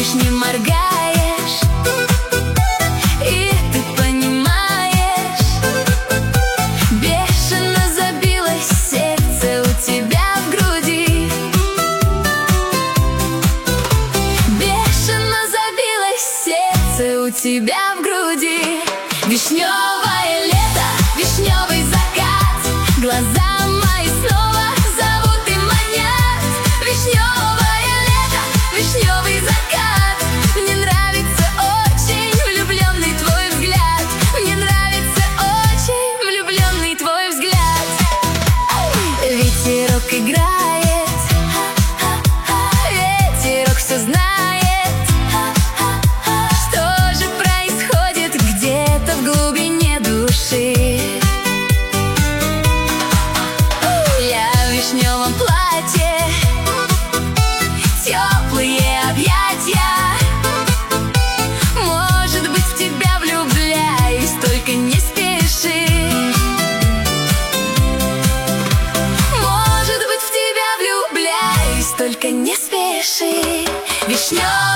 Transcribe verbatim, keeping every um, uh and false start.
лишь не моргаешь, и ты понимаешь, бешено забилось сердце у тебя в груди. Бешено забилось сердце у тебя в груди. Вишневое лето, вишневый закат, глаза мои снова зовут и манят. Вишневое лето, вишневый закат, мне нравится очень влюбленный твой взгляд. Мне нравится очень влюбленный твой взгляд. Ветерок играет, ветерок все знает. В вишневом платье, теплые объятия. Может быть, в тебя влюбляюсь, только не спеши. Может быть, в тебя влюбляюсь, только не спеши. Вишневый